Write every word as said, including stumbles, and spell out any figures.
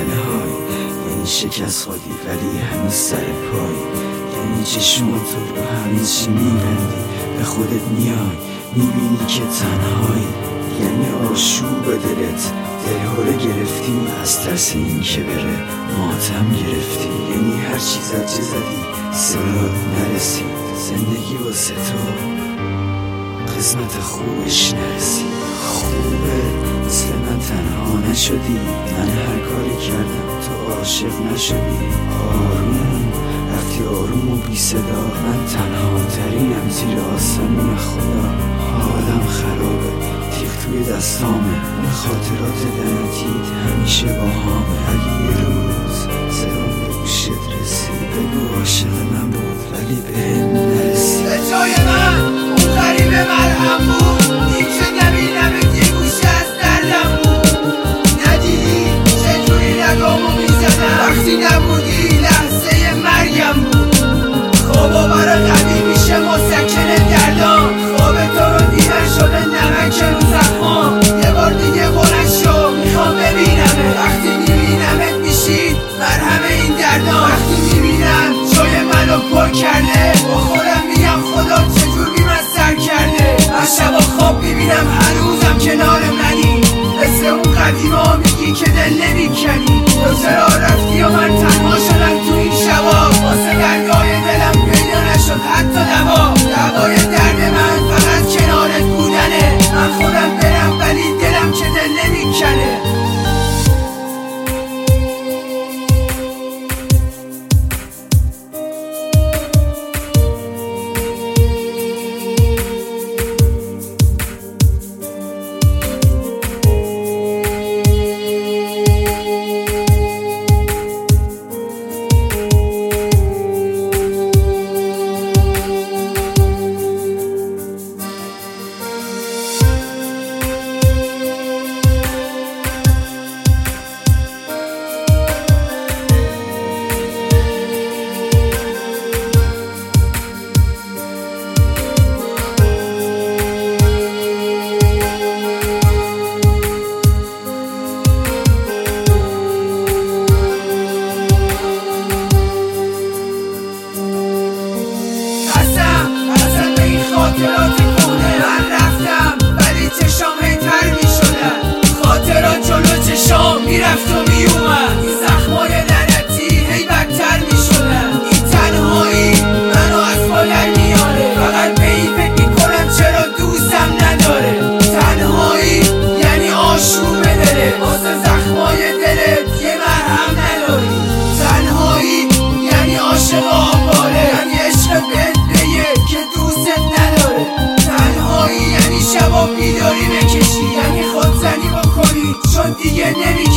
تنهایی، یعنی شکست خودی ولی هنوز سر پایی، یعنی چشماتو رو همه چی میبندی، به خودت میای میبینی که تنهایی، یعنی آشوب به دلت دلهوره گرفتی، از ترس این که بره ماتم گرفتی، یعنی هر چیز زجه زدی صدات نرسید، زندگی واسه تو قسمت خوبش نرسید. خوبه مثل من تنها نشدی، من هر کاری کردم تو عاشق نشدی، آروم رفتی آروم و بی صدا، من تنها ترینم زیر آسمون خدا، حالم خرابه تیغ توی دستامه، اون خاطرات لعنتیت همیشه با همه، اگه یه روز صدام به گوشت رسید بگو عاشق من بود ولی بهم نرسید. به جای من اون غریب مرهم بود، این که نبینمت یه گوشه از دردم بود، ندیدی چجوری رگامو میزدم وقتی نبودی لحظه مرگم بود، خوابا برا قوی میشه مسکن دردام، خواب تو رو دیدن شده نمک رو زخمام، یه بار دیگه بلند شو میخوام ببینمت، وقتی میبینمت میشید مرهم این دردام، وقتی میبینم جای منو پر کرده با خودم میگم خدا چجور بی من سر کرده، من شبا خواب میبینم هنوزم کنار منی، مثل اون قدیما میگی که دل نمیکنی، تو چرا رفتی و من تنها شدم تو این شبا، واسه درگاه دلم پیدا نشد حتی دوا، دوای درد من فقط کنارت بودنه، من خودم برم ولی دلم که دل نمیکنه. خاطرات کهنه من رفتم ولی چشام هی تر می شدن، خاطرات جلو چشام میرفت و می اومد، این زخمای لعنتی هی بدتر می شدن، این تنهایی منو از پا در میاره، فقط به این فکر می کنم چرا دوستم نداره، تنهایی یعنی آشوب دله، واسه زخمای دلت یه مرهم نداری، تنهایی یعنی عاشق آباره، یعنی عشق بهت بگه که دوستت نداره، تنهایی یعنی شبا بیداری بکشی، یعنی خودزنی بکنی چون دیگه نمی